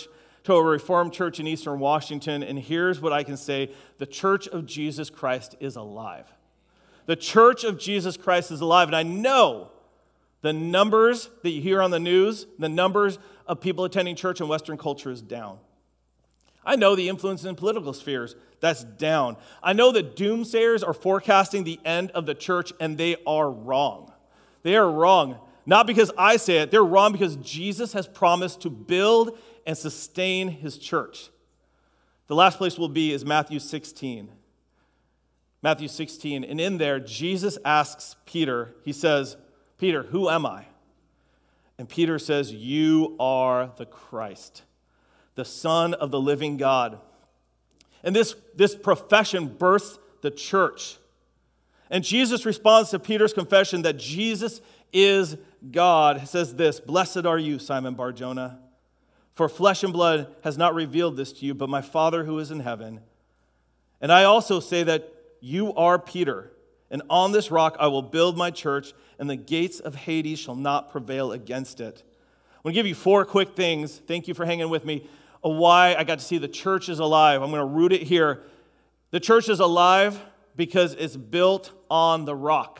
to a Reformed church in Eastern Washington, and here's what I can say. The Church of Jesus Christ is alive. The Church of Jesus Christ is alive, and I know the numbers that you hear on the news, the numbers of people attending church in Western culture is down. I know the influence in political spheres, that's down. I know that doomsayers are forecasting the end of the church, and they are wrong. They are wrong. Not because I say it, they're wrong because Jesus has promised to build and sustain his church. The last place we'll be is Matthew sixteen. Matthew sixteen, and in there, Jesus asks Peter, he says, Peter, who am I? And Peter says, you are the Christ, the Son of the living God. And this, this profession births the church. And Jesus responds to Peter's confession that Jesus is God. He says this, blessed are you, Simon Bar-Jonah, for flesh and blood has not revealed this to you, but my Father who is in heaven. And I also say that you are Peter, and on this rock I will build my church, and the gates of Hades shall not prevail against it. I'm going to give you four quick things. Thank you for hanging with me. Of why I got to see the church is alive. I'm going to root it here. The church is alive because it's built on the rock.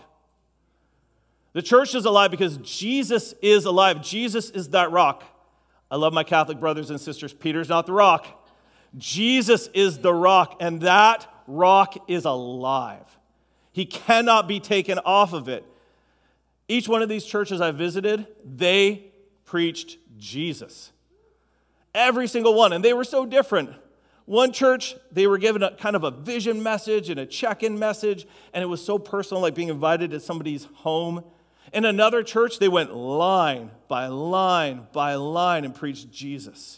The church is alive because Jesus is alive. Jesus is that rock. I love my Catholic brothers and sisters. Peter's not the rock. Jesus is the rock, and that rock is alive. He cannot be taken off of it. Each one of these churches I visited, they preached Jesus. Every single one, and they were so different. One church, they were given a kind of a vision message and a check-in message, and it was so personal, like being invited to somebody's home. In another church, they went line by line by line and preached Jesus.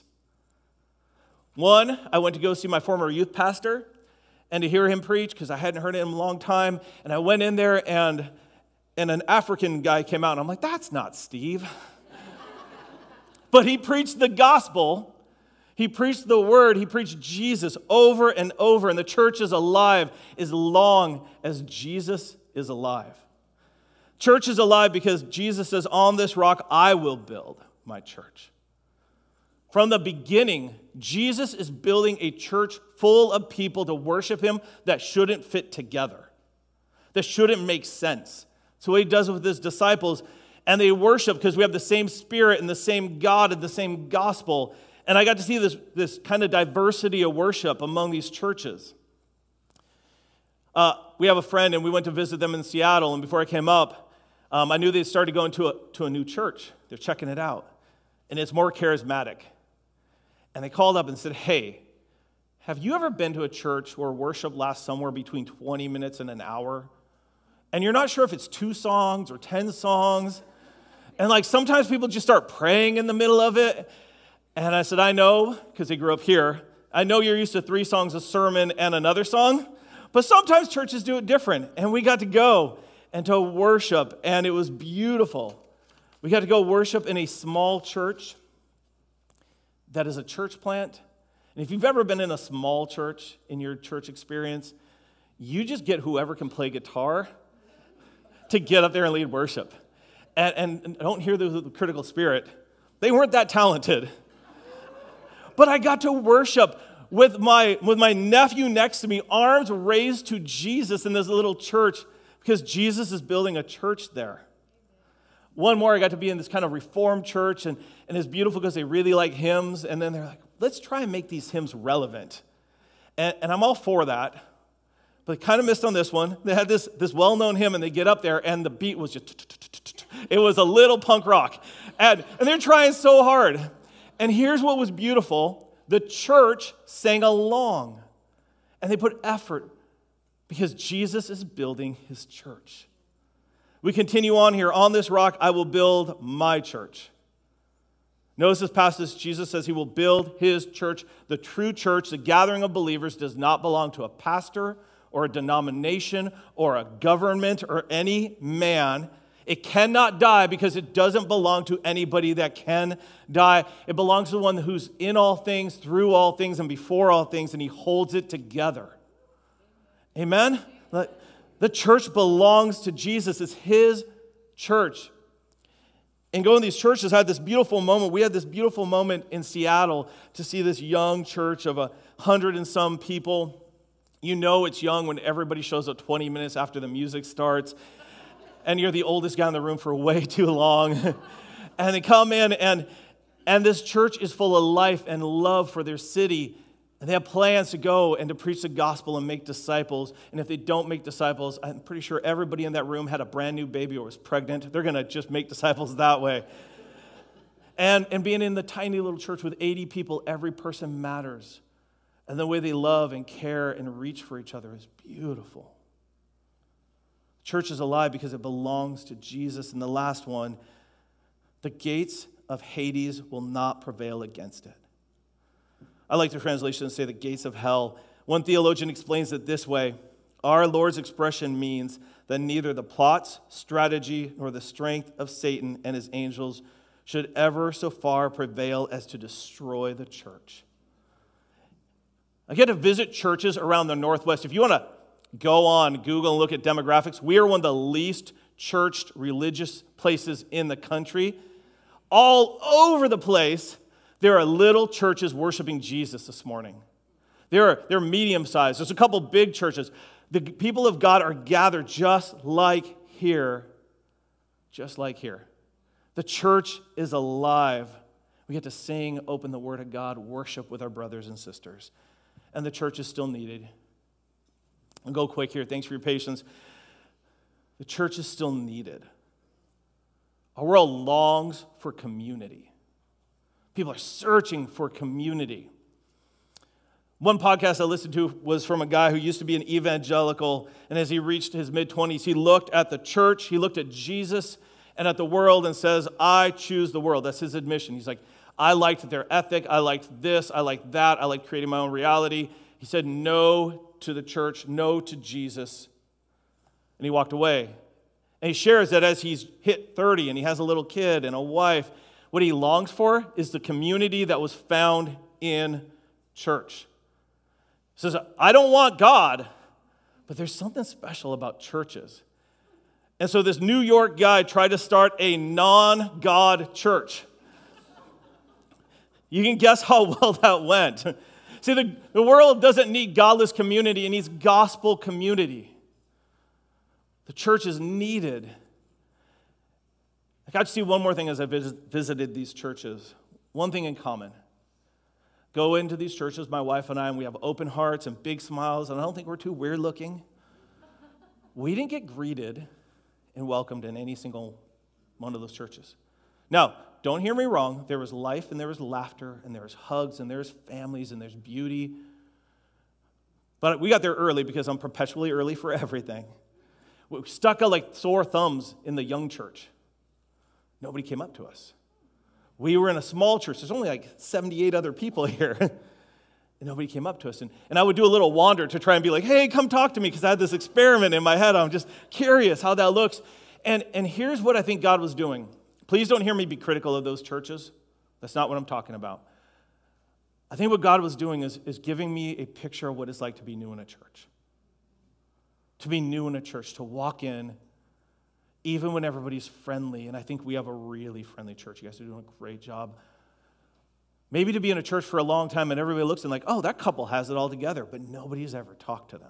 One, I went to go see my former youth pastor and to hear him preach because I hadn't heard him in a long time. And I went in there and, and an African guy came out and I'm like, that's not Steve. But he preached the gospel. He preached the word. He preached Jesus over and over. And the church is alive as long as Jesus is alive. Church is alive because Jesus says, on this rock I will build my church. From the beginning, Jesus is building a church full of people to worship him that shouldn't fit together, that shouldn't make sense. So what he does with his disciples, and they worship because we have the same spirit and the same God and the same gospel. And I got to see this, this kind of diversity of worship among these churches. Uh, we have a friend, and we went to visit them in Seattle, and before I came up, um, I knew they started going to a, to a new church. They're checking it out, and it's more charismatic. And they called up and said, hey, have you ever been to a church where worship lasts somewhere between twenty minutes and an hour? And you're not sure if it's two songs or ten songs. And like sometimes people just start praying in the middle of it. And I said, I know, because they grew up here. I know you're used to three songs, a sermon, and another song. But sometimes churches do it different. And we got to go and to worship. And it was beautiful. We got to go worship in a small church that is a church plant. And if you've ever been in a small church in your church experience, you just get whoever can play guitar to get up there and lead worship. And, and don't hear the, the critical spirit. They weren't that talented. But I got to worship with my, with my nephew next to me, arms raised to Jesus in this little church because Jesus is building a church there. One more, I got to be in this kind of Reformed church, and, and it's beautiful because they really like hymns, and then they're like, let's try and make these hymns relevant. And, and I'm all for that, but kind of missed on this one. They had this, this well-known hymn, and they get up there, and the beat was just, it was a little punk rock. And, and they're trying so hard. And here's what was beautiful. The church sang along, and they put effort because Jesus is building his church. We continue on here. On this rock, I will build my church. Notice this passage, Jesus says he will build his church. The true church, the gathering of believers, does not belong to a pastor or a denomination or a government or any man. It cannot die because it doesn't belong to anybody that can die. It belongs to the one who's in all things, through all things, and before all things, and he holds it together. Amen? The church belongs to Jesus. It's his church. And going to these churches, I had this beautiful moment. We had this beautiful moment in Seattle to see this young church of a hundred and some people. You know it's young when everybody shows up twenty minutes after the music starts, and you're the oldest guy in the room for way too long. And they come in, and, and this church is full of life and love for their city. And they have plans to go and to preach the gospel and make disciples. And if they don't make disciples, I'm pretty sure everybody in that room had a brand new baby or was pregnant. They're going to just make disciples that way. And, and being in the tiny little church with eighty people, every person matters. And the way they love and care and reach for each other is beautiful. Church is alive because it belongs to Jesus. And the last one, the gates of Hades will not prevail against it. I like the translation to say the gates of hell. One theologian explains it this way. Our Lord's expression means that neither the plots, strategy, nor the strength of Satan and his angels should ever so far prevail as to destroy the church. I get to visit churches around the Northwest. If you want to go on Google and look at demographics, we are one of the least churched religious places in the country. All over the place, there are little churches worshiping Jesus this morning. They're, they're medium-sized. There's a couple big churches. The people of God are gathered just like here, just like here. The church is alive. We get to sing, open the Word of God, worship with our brothers and sisters. And the church is still needed. I'll go quick here. Thanks for your patience. The church is still needed. Our world longs for community. People are searching for community. One podcast I listened to was from a guy who used to be an evangelical, and as he reached his mid-twenties, he looked at the church, he looked at Jesus, and at the world and says, I choose the world. That's his admission. He's like, I liked their ethic, I liked this, I liked that, I liked creating my own reality. He said no to the church, no to Jesus, and he walked away. And he shares that as he's hit thirty and he has a little kid and a wife, what he longs for is the community that was found in church. He says, I don't want God, but there's something special about churches. And so this New York guy tried to start a non-God church. You can guess how well that went. See, the, the world doesn't need godless community, it needs gospel community. The church is needed. I got to see one more thing as I vis- visited these churches. One thing in common. Go into these churches, my wife and I, and we have open hearts and big smiles, and I don't think we're too weird looking. We didn't get greeted and welcomed in any single one of those churches. Now, don't hear me wrong. There was life, and there was laughter, and there was hugs, and there's families, and there's beauty. But we got there early because I'm perpetually early for everything. We stuck out like sore thumbs in the young church. Nobody came up to us. We were in a small church. There's only like seventy-eight other people here. And nobody came up to us. And, and I would do a little wander to try and be like, hey, come talk to me, because I had this experiment in my head. I'm just curious how that looks. And, and here's what I think God was doing. Please don't hear me be critical of those churches. That's not what I'm talking about. I think what God was doing is, is giving me a picture of what it's like to be new in a church. To be new in a church, to walk in, even when everybody's friendly. And I think we have a really friendly church. You guys are doing a great job. Maybe to be in a church for a long time and everybody looks and like, oh, that couple has it all together, but nobody's ever talked to them.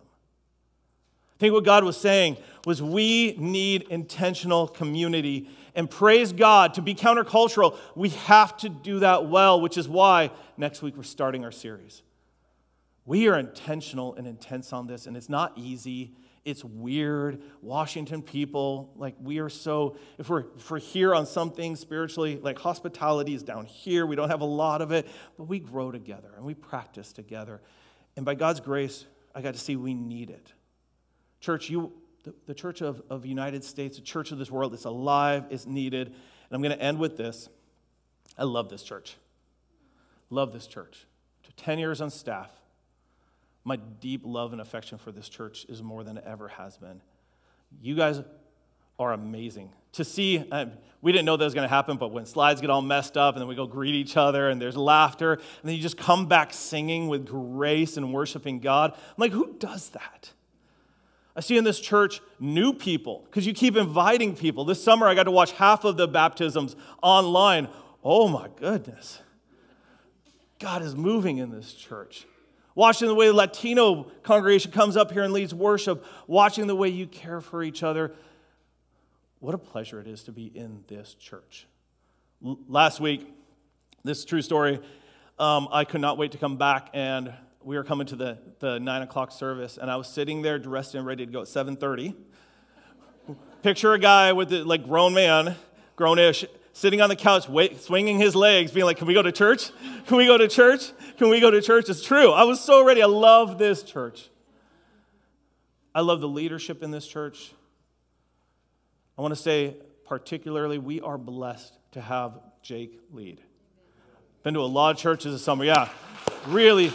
I think what God was saying was we need intentional community. And praise God, to be countercultural, we have to do that well, which is why next week we're starting our series. We are intentional and intense on this, and it's not easy. It's weird. Washington people, like we are so, if we're, if we're here on some things spiritually, like hospitality is down here. We don't have a lot of it, but we grow together and we practice together. And by God's grace, I got to see we need it. Church, you, the, the church of, of the United States, the church of this world, it's alive, it's needed. And I'm going to end with this. I love this church. Love this church. ten years on staff. My deep love and affection for this church is more than it ever has been. You guys are amazing. To see, uh, we didn't know that was going to happen, but when slides get all messed up and then we go greet each other and there's laughter, and then you just come back singing with grace and worshiping God. I'm like, who does that? I see in this church new people, because you keep inviting people. This summer, I got to watch half of the baptisms online. Oh my goodness. God is moving in this church. Watching the way the Latino congregation comes up here and leads worship. Watching the way you care for each other. What a pleasure it is to be in this church. L- last week, this is a true story, um, I could not wait to come back, and we were coming to the, the nine o'clock service, and I was sitting there dressed and ready to go at seven thirty. Picture a guy with the, like grown man, grown-ish, sitting on the couch, wait, swinging his legs, being like, can we go to church? Can we go to church? Can we go to church? It's true. I was so ready. I love this church. I love the leadership in this church. I want to say particularly, we are blessed to have Jake lead. Been to a lot of churches this summer. Yeah, really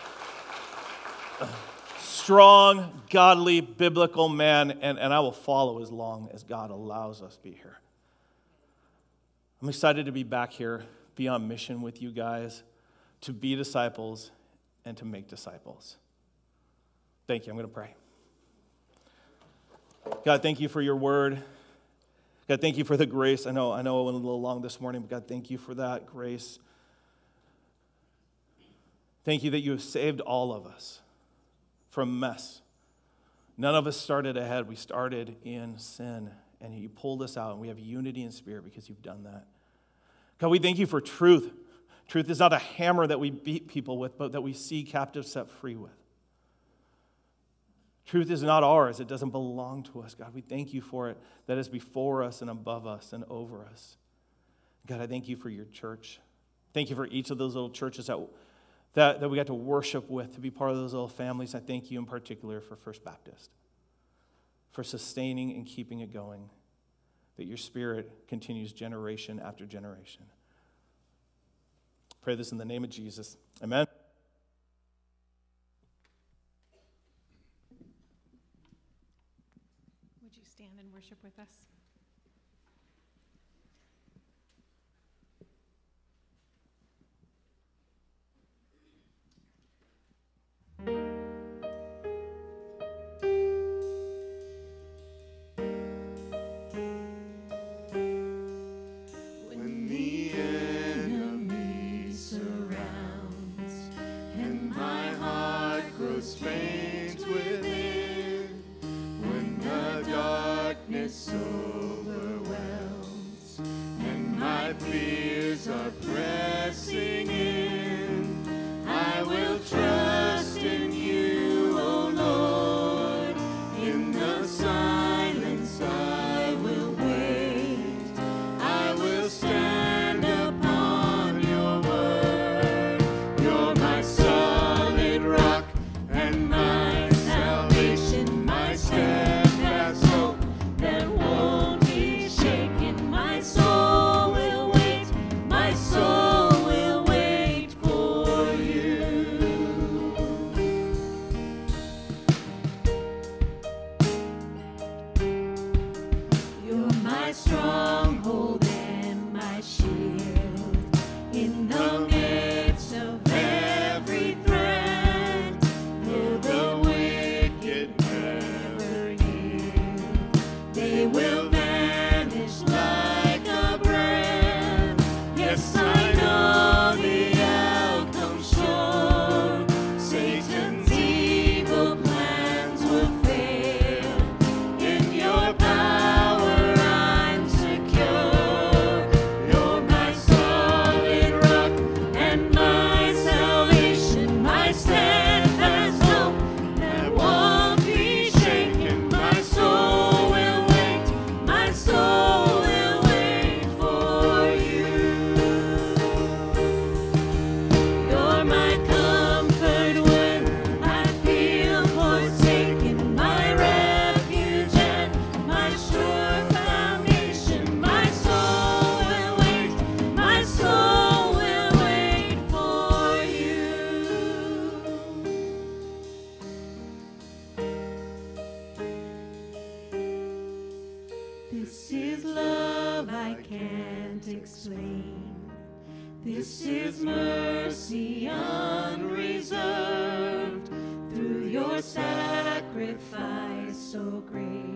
strong, godly, biblical man, and, and I will follow as long as God allows us to be here. I'm excited to be back here, be on mission with you guys, to be disciples and to make disciples. Thank you. I'm going to pray. God, thank you for your word. God, thank you for the grace. I know, I know I went a little long this morning, but God, thank you for that grace. Thank you that you have saved all of us from mess. None of us started ahead. We started in sin, and you pulled us out, and we have unity in spirit because you've done that. God, we thank you for truth. Truth is not a hammer that we beat people with, but that we see captives set free with. Truth is not ours. It doesn't belong to us. God, we thank you for it, that is before us and above us and over us. God, I thank you for your church. Thank you for each of those little churches that, that, that we got to worship with, to be part of those little families. I thank you in particular for First Baptist, for sustaining and keeping it going, that your spirit continues generation after generation. Pray this in the name of Jesus. Amen. Would you stand and worship with us? When the enemy surrounds and my heart grows faint within, when the darkness overwhelms and my fears are pressing in, I will trust in you, O Lord. In the silence I will wait. I will stand upon your word. You're my solid rock and my salvation, my steadfast hope that won't be shaken. My soul will wait, my soul will wait for you. You're my stronghold and my shield in the midst of every threat. Though the wicked never yield, they will vanish like a breath. Yes, I know the outcome's sure. Satan's evil plans will fail. In your power I'm secure. You're my solid rock and my salvation, my steadfast hope that won't be shaken. My soul will wait, my soul will wait for you. You're my comfort when I feel forsaken, my refuge and my sure foundation. My soul will wait, my soul will wait for you. This is love I can't explain. This is mercy unreserved. Through your sacrifice so great.